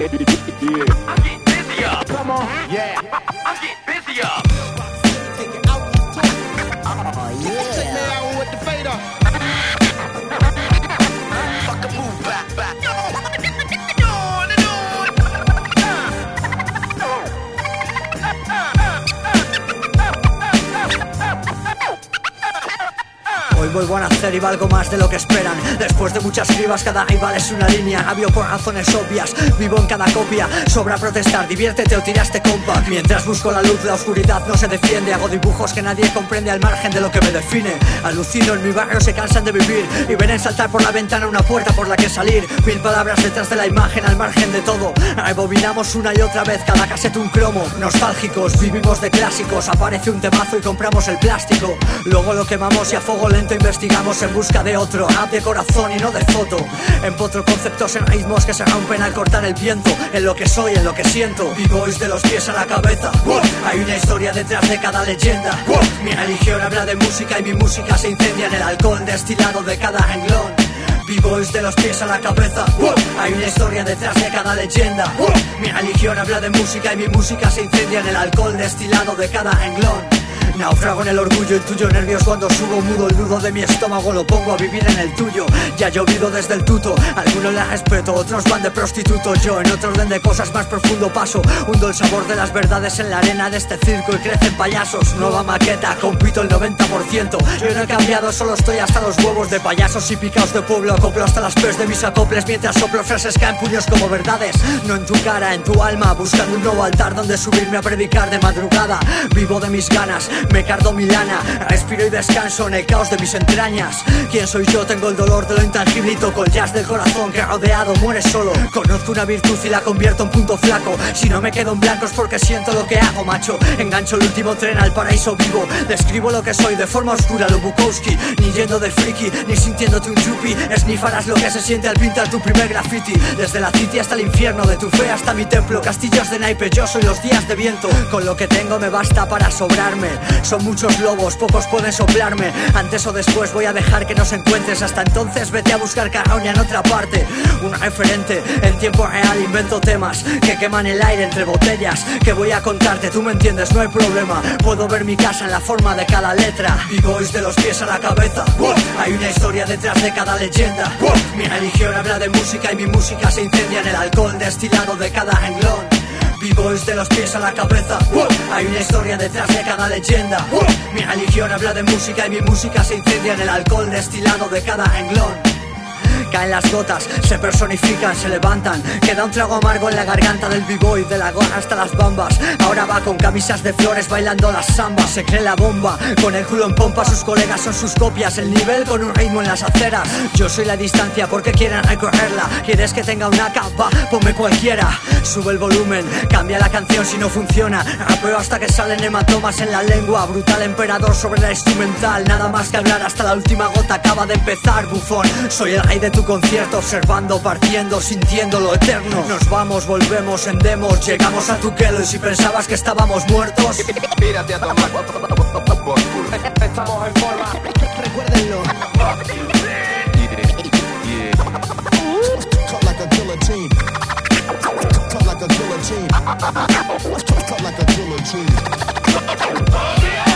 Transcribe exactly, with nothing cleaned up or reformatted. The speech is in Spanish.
getting busier. Come on, yeah. I'm getting busier. Oh, yeah. Take me out with the fader. Fuck a move back, back. Hoy vuelvo a nacer y valgo más de lo que esperan. Después de muchas cribas, cada rival es una línea. Habio por razones obvias, vivo en cada copia. Sobra protestar, diviértete o tiraste compa. Mientras busco la luz, la oscuridad no se defiende. Hago dibujos que nadie comprende al margen de lo que me define. Alucino, en mi barrio se cansan de vivir y ven en saltar por la ventana una puerta por la que salir. Mil palabras detrás de la imagen, al margen de todo. Rebobinamos una y otra vez cada casete un cromo. Nostálgicos, vivimos de clásicos. Aparece un temazo y compramos el plástico. Luego lo quemamos y a fuego lento investigamos en busca de otro rap de corazón y no de foto. Empotro conceptos en ritmos que se rompen al cortar el viento. En lo que soy, en lo que siento. B-boys de los pies a la cabeza. Hay una historia detrás de cada leyenda. Mi religión habla de música y mi música se incendia en el alcohol destilado de cada renglón. B-boys de los pies a la cabeza. Hay una historia detrás de cada leyenda. Mi religión habla de música y mi música se incendia en el alcohol destilado de cada renglón. Naufrago en el orgullo, el tuyo nervios cuando subo mudo. El nudo de mi estómago lo pongo a vivir en el tuyo. Ya ha llovido desde el tuto, algunos les respeto, otros van de prostituto. Yo en otro orden de cosas más profundo paso. Hundo el sabor de las verdades en la arena de este circo y crecen payasos. Nueva maqueta, compito el noventa por ciento. Yo no he cambiado, solo estoy hasta los huevos de payasos y picaos de pueblo. Acoplo hasta las pes de mis acoples mientras soplo frases caen puños como verdades. No en tu cara, en tu alma, buscando un nuevo altar donde subirme a predicar de madrugada. Vivo de mis ganas, me cardo mi lana, respiro y descanso en el caos de mis entrañas. ¿Quién soy yo? Tengo el dolor de lo intangible y toco el jazz del corazón que rodeado muere solo. Conozco una virtud y la convierto en punto flaco. Si no me quedo en blanco es porque siento lo que hago, macho. Engancho el último tren al paraíso vivo. Describo lo que soy de forma oscura, lo Bukowski. Ni yendo de friki, ni sintiéndote un yuppie. Esnifarás lo que se siente al pintar tu primer graffiti. Desde la city hasta el infierno, de tu fe hasta mi templo. Castillos de naipe, yo soy los días de viento. Con lo que tengo me basta para sobrarme. Son muchos lobos, pocos pueden soplarme. Antes o después voy a dejar que nos encuentres. Hasta entonces vete a buscar caroña en otra parte. Un referente, en tiempo real invento temas que queman el aire entre botellas. Que voy a contarte, tú me entiendes, no hay problema. Puedo ver mi casa en la forma de cada letra. B-boys de los pies a la cabeza. Hay una historia detrás de cada leyenda. Mi religión habla de música y mi música se incendia en el alcohol destilado de cada renglón. B-boys de los pies a la cabeza. Hay una historia detrás de cada leyenda. Mi religión habla de música y mi música se incendia en el alcohol destilado de cada renglón. Caen las gotas, se personifican, se levantan. Queda un trago amargo en la garganta del b-boy, de la gorra hasta las bambas. Ahora va con camisas de flores bailando las zambas. Se cree la bomba, con el culo en pompa. Sus colegas son sus copias, el nivel con un ritmo en las aceras. Yo soy la distancia porque quieren recorrerla. ¿Quieres que tenga una capa? Ponme cualquiera. Sube el volumen, cambia la canción si no funciona. Rapeo hasta que salen hematomas en la lengua. Brutal emperador sobre la instrumental. Nada más que hablar, hasta la última gota acaba de empezar, bufón. Soy el rey de tu concierto, observando, partiendo, sintiendo lo eterno. Nos vamos, volvemos, endemos, llegamos a tu quelo. Y si pensabas que estábamos muertos, Pírate a tomar por culo. Estamos en forma. recuérdenlo. Cut like a guillotine. Cut like a guillotine. Cut like a guillotine.